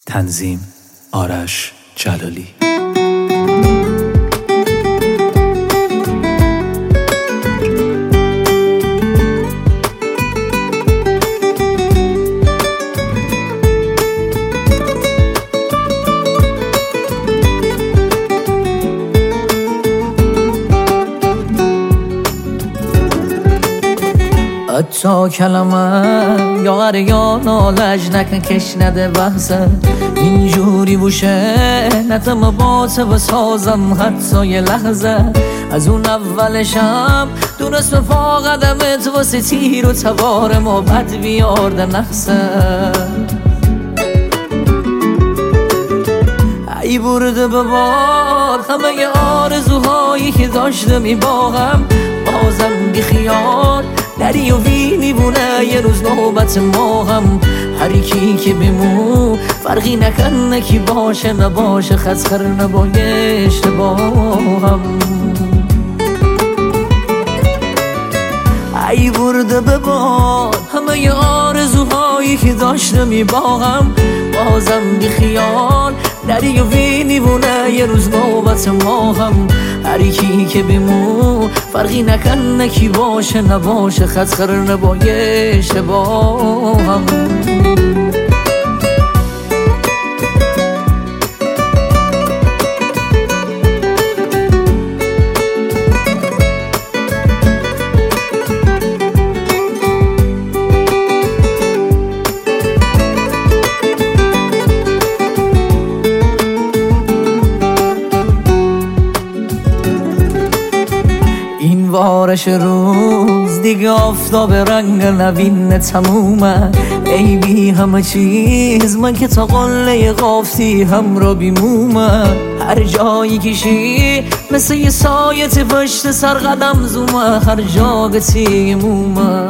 تنظیم آرش جلالی. حتی کلمه یا یا نالج نکن کش نده بحثه اینجوری بوشه نتم باته و سازم حتی یه لحظه از اون اولشم دونست به پا قدمت واسه تیر و تبار ما بد بیارده نقصه ای برده به بار همه ی آرزوهایی که داشته میباغم بازم بی خیال دری و وینی بونه یه روز نوبت ما هم هر کی که بمون فرقی نکنه کی باشه نباشه خسخر نبایه اشتباهم ای برده به باد همه ی آرزوهایی که داشته میباغم بازم بی خیال دری و وینی بونه یه روز نوبت ما هم هر کی که بمون فرقی نکنه کی باشه نباشه خسخر نبایه اشتباهم بارش روز دیگه آفتاب رنگ نوین تمومه ای بی همه چیز من که تا قله قافتی هم را بیمومه هر جایی کشی مثل یه سایت پشت سر قدم زومه هر جا گتی مومه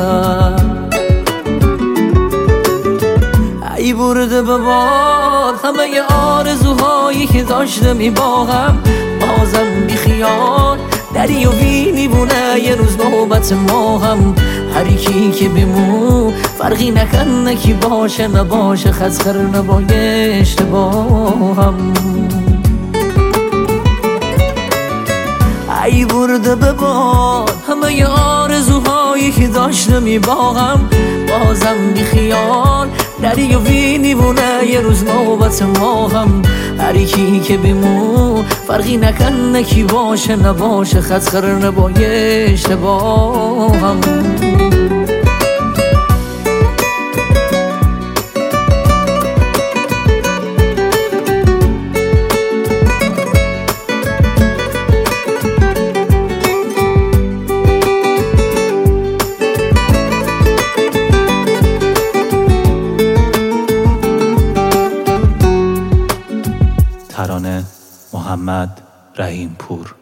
ای برده به بار همه ی آرزوهایی که داشته میباغم بازم بی خیال دری و وینی بونه یه روز نوبت ما هم هر کی که بمون فرقی نکنه کی باشه نباشه خسخر نبایه اشتباهم ای برده به باد همه ی آرزوهایی که داشته میباغم بازم بی خیال دری و وینی بونه یه روز نوبت ما هم هر کی که بمون فرقی نکنه کی باشه نباشه خسخر نبایه اشتباهم ترانه محمد رحیم پور.